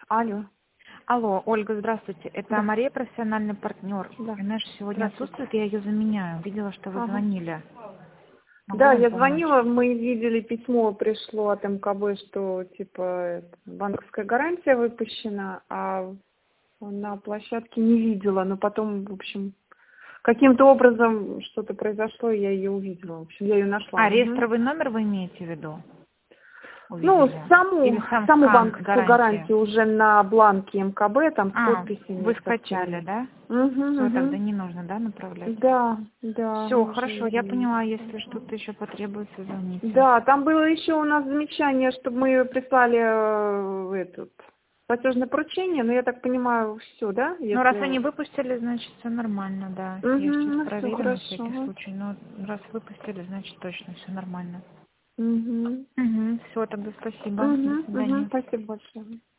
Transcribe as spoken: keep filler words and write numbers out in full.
Алло. Алло, Ольга, здравствуйте. Это Да. Мария, профессиональный партнер. Да. Знаешь, сегодня Здравствуйте. отсутствует, я ее заменяю. Видела, что вы Ага. звонили. Могу Да, вам я помочь? звонила, мы видели письмо, пришло от МКБ, что типа это, банковская гарантия выпущена, а на площадке не видела, но потом, в общем, каким-то образом что-то произошло, и я ее увидела. В общем, я ее нашла. А, Мгм. реестровый номер вы имеете в виду? Ну, Увидели? Или саму, сам саму скан банковскую гарантии? гарантию уже на бланке МКБ, там с А, подписями вы со скачали, всеми. да? Угу, Все, тогда угу. не нужно, да, направлять? Да, да, Все, уже хорошо, я есть. поняла. Если что-то еще потребуется, звоните. Да, там было еще у нас замечание, чтобы мы прислали э, этот платежное поручение, но я так понимаю, все, да? Ну, раз Если... они выпустили, значит, все нормально, да. Угу, Я сейчас ну все проверю на хорошо. всякий случай. Но раз выпустили, значит, точно все нормально. Угу. Угу. Все, тогда спасибо. До Угу, угу, свидания. спасибо большое.